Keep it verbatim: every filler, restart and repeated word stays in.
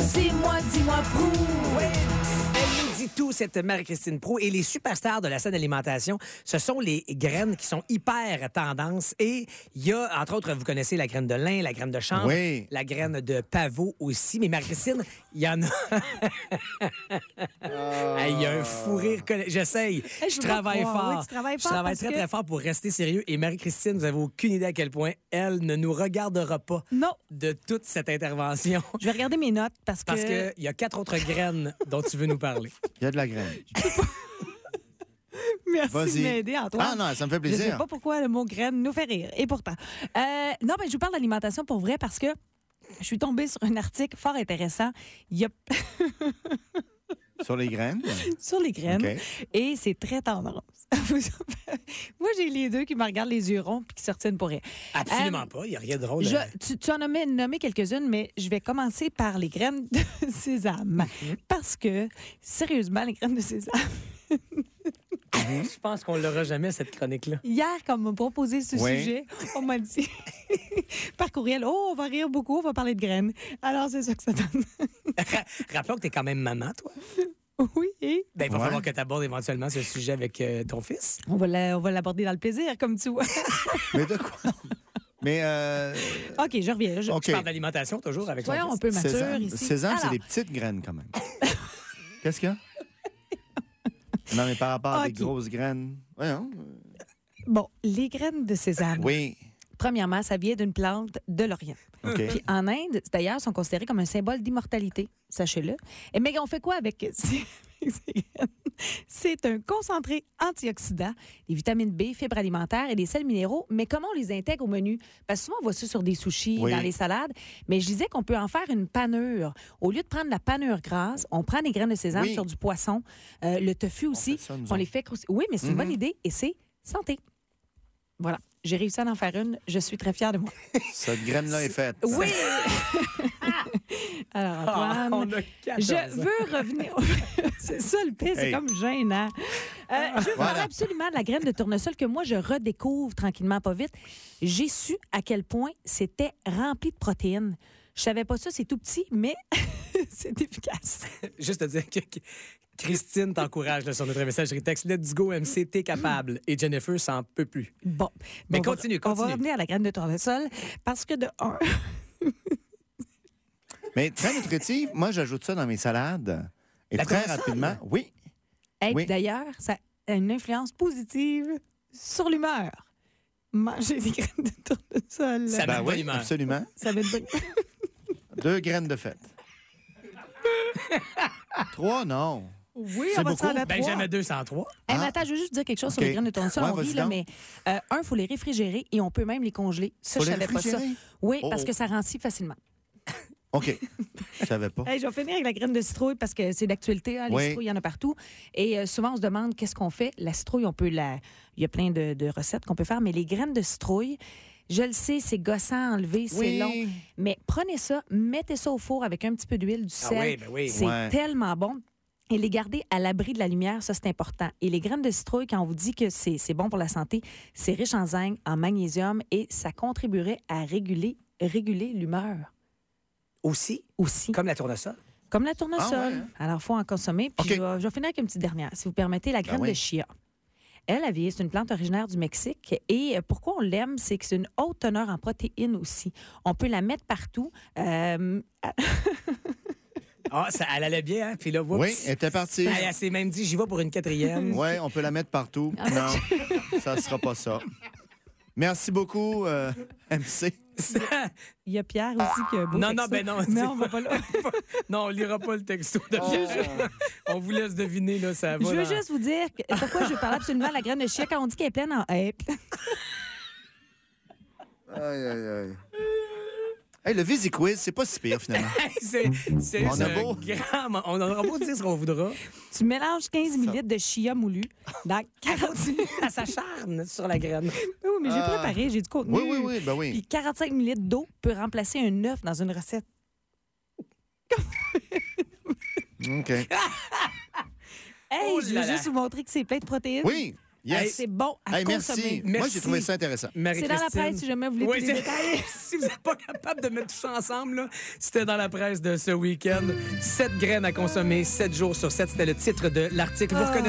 Dis-moi, dis-moi, Prou. Oui. Elle nous dit tout, cette Marie-Christine Proulx. Et les superstars de la scène alimentation, ce sont les graines qui sont hyper tendance. Et il y a, entre autres, vous connaissez la graine de lin, la graine de chanvre, oui. la graine de pavot aussi. Mais Marie-Christine, il y en a... Il y a un fou rire. J'essaye. Hey, je je travaille croire. fort. Oui, tu travailles je fort travaille parce très, que- très fort pour rester sérieux. Et Marie-Christine, vous n'avez aucune idée à quel point elle ne nous regardera pas Non. de toute cette intervention. Je vais regarder mes notes parce que... Parce qu'il y a quatre autres graines dont tu veux nous parler. Il y a de la graine. Merci Vas-y. de m'aider, Antoine. Ah non, ça me fait Je plaisir. sais pas pourquoi le mot graine nous fait rire. Et pourtant. Euh, non, mais je vous parle d'alimentation pour vrai parce que je suis tombée sur un article fort intéressant. Il y a... Sur les graines. sur les graines. OK. Et c'est très tendance. Moi, j'ai les deux qui me regardent les yeux ronds puis qui se retiennent pour rire. Absolument Euh, pas. Il n'y a rien de drôle. Je- de- tu, tu en as nommé, nommé quelques-unes, mais je vais commencer par les graines de sésame. Parce que, sérieusement, les graines de sésame, Je pense qu'on l'aura jamais, cette chronique-là. hier, quand on m'a proposé ce Oui. sujet, on m'a dit par courriel, oh, on va rire beaucoup, on va parler de graines. Alors, c'est ça que ça donne. Rappelons que tu es quand même maman, toi. Oui, et Ben, il va Ouais. falloir que tu abordes éventuellement ce sujet avec euh, ton fils. on va la- on va l'aborder dans le plaisir, comme tu vois. Mais de quoi? Mais, euh, OK, je reviens. Je- OK. Je parle d'alimentation toujours avec Soyons son un fils. peu matures Sésame, ici. sésame, c'est Alors, des petites graines quand même. Qu'est-ce qu'il y a? Non, mais par rapport à OK. des grosses graines. Voyons. Bon, les graines de sésame. Oui. Premièrement, ça vient d'une plante de l'Orient. OK. Puis en Inde, d'ailleurs, sont considérés comme un symbole d'immortalité, sachez-le. Et mais on fait quoi avec ces, ces graines? C'est un concentré antioxydant, des vitamines B, fibres alimentaires et des sels minéraux. Mais comment on les intègre au menu? Parce que souvent, on voit ça sur des sushis, Oui. dans les salades. Mais je disais qu'on peut en faire une panure. Au lieu de prendre la panure grasse, on prend des graines de sésame Oui. sur du poisson, euh, le tofu aussi. fait ça, nous on les autres. fait croustir. Oui, mais c'est une bonne idée et c'est santé. Voilà. J'ai réussi à en faire une. Je suis très fière de moi. Cette graine-là est faite. Oui! Alors, Ah, Antoine, on a quatorze je ans. veux revenir. C'est ça le pire, c'est Hey. comme gênant. Euh, je veux Voilà. parler absolument de la graine de tournesol que moi, je redécouvre tranquillement, pas vite. J'ai su à quel point c'était rempli de protéines. Je savais pas ça, c'est tout petit, mais c'est efficace. Juste te dire que que Christine t'encourage là, sur notre messagerie texte. Let's go, M C, t'es capable. Et Jennifer s'en peut plus. Bon. Mais on va- continue, On continue. va revenir à la graine de tournesol parce que de un, Mais très nutritive, moi, j'ajoute ça dans mes salades. Et La très tournesol? rapidement, oui. hey, Oui. d'ailleurs, ça a une influence positive sur l'humeur. Manger des graines de tournesol. Ça Ben met de bonne oui, humeur. absolument. Ça va être bon. Deux graines de fête. Trois, non. Oui, C'est on va se beaucoup. rendre à Ben, trois. jamais deux cent trois. Hey, mais Ah. attends, je veux juste dire quelque chose sur OK. les graines de tournesol. Ouais, on vas-y rit, là, donc. mais euh, un, il faut les réfrigérer et on peut même les congeler. Ça, Faut je les savais pas ça. réfrigérer? Oui, Oh, parce oh. que ça rancit facilement. OK. Je savais pas. Hey, je vais finir avec la graine de citrouille parce que c'est d'actualité. Hein, les Oui. citrouilles, il y en a partout. Et euh, souvent, on se demande qu'est-ce qu'on fait. La citrouille, on peut la. Il y a plein de, de recettes qu'on peut faire, mais les graines de citrouille, je le sais, c'est gossant à enlever, c'est Oui. long. Mais prenez ça, mettez ça au four avec un petit peu d'huile, du Ah sel. oui, ben oui. C'est Ouais. tellement bon. Et les garder à l'abri de la lumière, ça, c'est important. Et les graines de citrouille, quand on vous dit que c'est c'est bon pour la santé, c'est riche en zinc, en magnésium et ça contribuerait à réguler, réguler l'humeur Aussi, aussi. comme la tournesol. Comme la tournesol. Ah ouais, hein? Alors, il faut en consommer. Puis OK. je, vais, je vais finir avec une petite dernière. Si vous permettez, la graine oui. de chia. Elle, la vieille, c'est une plante originaire du Mexique. Et euh, pourquoi on l'aime, c'est que c'est une haute teneur en protéines aussi. On peut la mettre partout. Euh, Ah, ça, elle allait bien, hein? Puis là, whoops. Oui, elle était partie. Elle, elle s'est même dit, j'y vais pour une quatrième. Oui, on peut la mettre partout. Ah, Non, ça ne sera pas ça. Merci beaucoup, euh, M C. Il y a Pierre aussi qui a un beau Non, non, texto. ben non. Mais c'est on va pas là. Non, on lira pas le texto de Pierre. On vous laisse deviner, là, ça va. Je veux dans- juste vous dire que- pourquoi je veux parler absolument de la graine de chia quand on dit qu'elle est pleine en... elle est pleine- Aïe, aïe, aïe. Hey, le Visi-Quiz, c'est pas si pire, finalement. Hey, c'est c'est On a un beau. grand- On n'aura pas dire ce qu'on voudra. Tu mélanges quinze millilitres de chia moulu dans quarante... Elle s'acharne sur la graine. Oui, mais j'ai Ah. préparé, j'ai du contenu. Oui, oui, oui, ben oui. Puis quarante-cinq millilitres d'eau peut remplacer un œuf dans une recette. OK. Hey, Oh je là veux là. juste vous montrer que c'est plein de protéines. Oui, Yes. C'est bon à Hey, consommer. merci. Moi, Merci. j'ai trouvé ça intéressant. C'est dans la Marie-Christine. presse si jamais vous voulez Oui, tous les c'est- détails. si vous n'êtes pas capable de mettre tout ça ensemble, là, c'était dans la presse de ce week-end. Sept graines à consommer, sept jours sur sept. C'était le titre de l'article. Vous Ah. reconnaissez